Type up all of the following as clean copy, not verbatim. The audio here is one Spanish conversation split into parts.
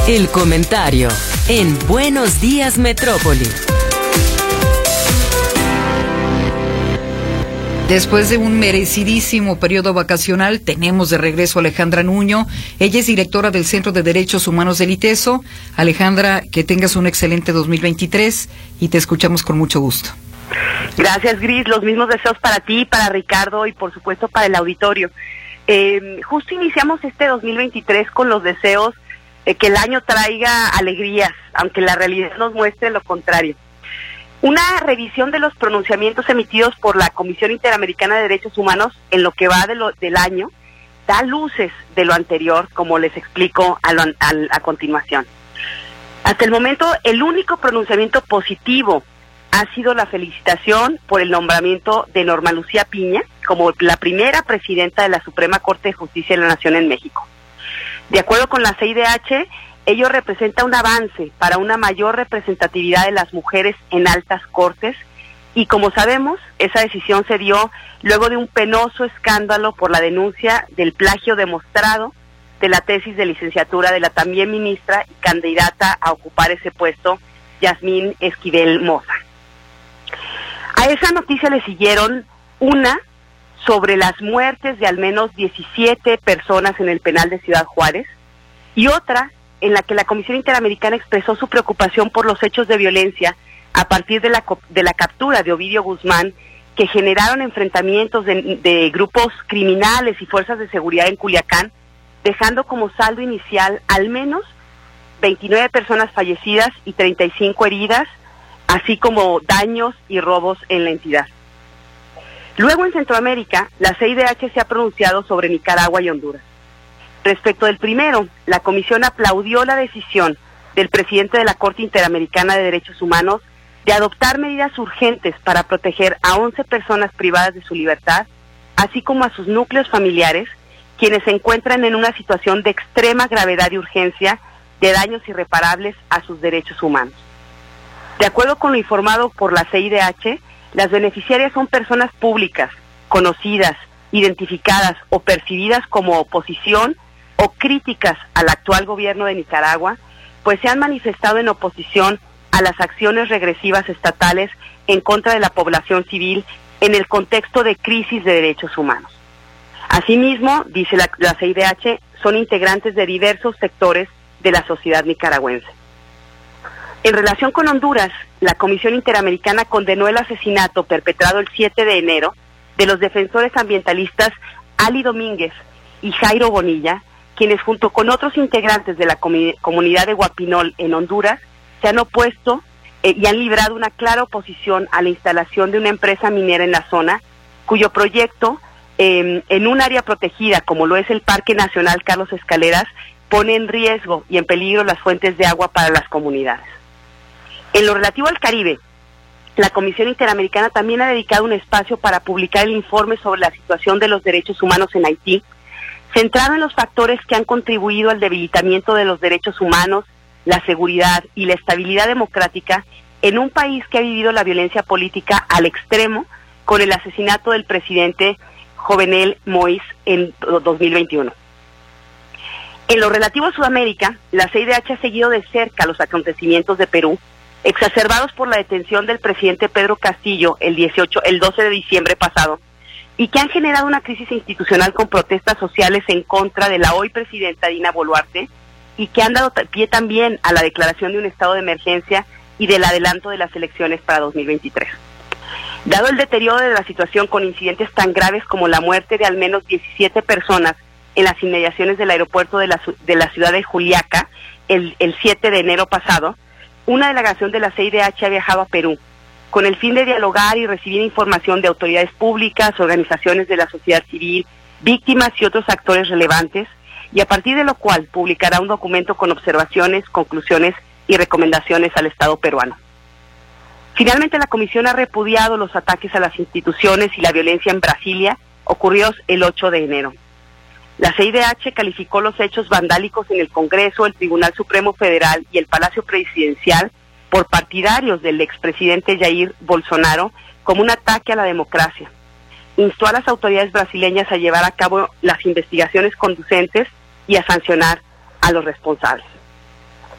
El comentario en Buenos Días Metrópoli. Después de un merecidísimo periodo vacacional, tenemos de regreso a Alejandra Nuño. Ella es directora del Centro de Derechos Humanos del ITESO. Alejandra, que tengas un excelente 2023 y te escuchamos con mucho gusto. Gracias, Gris. Los mismos deseos para ti, para Ricardo y por supuesto para el auditorio. Justo iniciamos este 2023 con los deseos que el año traiga alegrías, aunque la realidad nos muestre lo contrario. Una revisión de los pronunciamientos emitidos por la Comisión Interamericana de Derechos Humanos en lo que va del año da luces de lo anterior, como les explico a continuación. Hasta el momento, el único pronunciamiento positivo ha sido la felicitación por el nombramiento de Norma Lucía Piña como la primera presidenta de la Suprema Corte de Justicia de la Nación en México. De acuerdo con la CIDH, ello representa un avance para una mayor representatividad de las mujeres en altas cortes y, como sabemos, esa decisión se dio luego de un penoso escándalo por la denuncia del plagio demostrado de la tesis de licenciatura de la también ministra y candidata a ocupar ese puesto, Yasmín Esquivel Moza. A esa noticia le siguieron una sobre las muertes de al menos 17 personas en el penal de Ciudad Juárez y otra en la que la Comisión Interamericana expresó su preocupación por los hechos de violencia a partir de la captura de Ovidio Guzmán, que generaron enfrentamientos de grupos criminales y fuerzas de seguridad en Culiacán, dejando como saldo inicial al menos 29 personas fallecidas y 35 heridas, así como daños y robos en la entidad. Luego, en Centroamérica, la CIDH se ha pronunciado sobre Nicaragua y Honduras. Respecto del primero, la comisión aplaudió la decisión del presidente de la Corte Interamericana de Derechos Humanos de adoptar medidas urgentes para proteger a 11 personas privadas de su libertad, así como a sus núcleos familiares, quienes se encuentran en una situación de extrema gravedad y urgencia de daños irreparables a sus derechos humanos. De acuerdo con lo informado por la CIDH, las beneficiarias son personas públicas, conocidas, identificadas o percibidas como oposición o críticas al actual gobierno de Nicaragua, pues se han manifestado en oposición a las acciones regresivas estatales en contra de la población civil en el contexto de crisis de derechos humanos. Asimismo, dice la CIDH, son integrantes de diversos sectores de la sociedad nicaragüense. En relación con Honduras, la Comisión Interamericana condenó el asesinato perpetrado el 7 de enero de los defensores ambientalistas Ali Domínguez y Jairo Bonilla, quienes junto con otros integrantes de la comunidad de Guapinol en Honduras se han opuesto y han librado una clara oposición a la instalación de una empresa minera en la zona, cuyo proyecto en un área protegida como lo es el Parque Nacional Carlos Escaleras pone en riesgo y en peligro las fuentes de agua para las comunidades. En lo relativo al Caribe, la Comisión Interamericana también ha dedicado un espacio para publicar el informe sobre la situación de los derechos humanos en Haití, centrado en los factores que han contribuido al debilitamiento de los derechos humanos, la seguridad y la estabilidad democrática en un país que ha vivido la violencia política al extremo con el asesinato del presidente Jovenel Moïse en 2021. En lo relativo a Sudamérica, la CIDH ha seguido de cerca los acontecimientos de Perú, exacerbados por la detención del presidente Pedro Castillo el 12 de diciembre pasado, y que han generado una crisis institucional con protestas sociales en contra de la hoy presidenta Dina Boluarte, y que han dado pie también a la declaración de un estado de emergencia y del adelanto de las elecciones para 2023. Dado el deterioro de la situación con incidentes tan graves como la muerte de al menos 17 personas en las inmediaciones del aeropuerto de la ciudad de Juliaca el 7 de enero pasado, una delegación de la CIDH ha viajado a Perú con el fin de dialogar y recibir información de autoridades públicas, organizaciones de la sociedad civil, víctimas y otros actores relevantes, y a partir de lo cual publicará un documento con observaciones, conclusiones y recomendaciones al Estado peruano. Finalmente, la Comisión ha repudiado los ataques a las instituciones y la violencia en Brasilia ocurridos el 8 de enero. La CIDH calificó los hechos vandálicos en el Congreso, el Tribunal Supremo Federal y el Palacio Presidencial por partidarios del expresidente Jair Bolsonaro como un ataque a la democracia. Instó a las autoridades brasileñas a llevar a cabo las investigaciones conducentes y a sancionar a los responsables.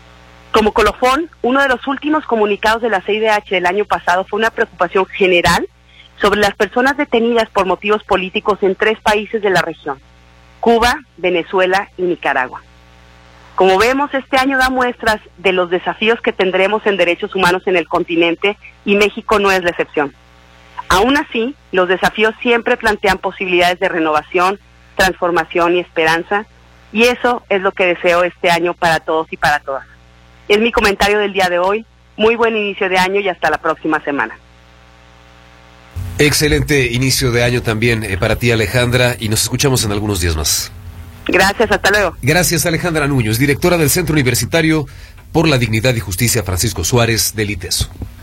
como colofón, uno de los últimos comunicados de la CIDH del año pasado fue una preocupación general sobre las personas detenidas por motivos políticos en 3 países de la región: Cuba, Venezuela y Nicaragua. Como vemos, este año da muestras de los desafíos que tendremos en derechos humanos en el continente, y México no es la excepción. Aún así, los desafíos siempre plantean posibilidades de renovación, transformación y esperanza, y eso es lo que deseo este año para todos y para todas. Es mi comentario del día de hoy. Muy buen inicio de año y hasta la próxima semana. Excelente inicio de año también para ti, Alejandra, y nos escuchamos en algunos días más. Gracias, hasta luego. Gracias, Alejandra Nuño, es directora del Centro Universitario por la Dignidad y Justicia Francisco Suárez del ITESO.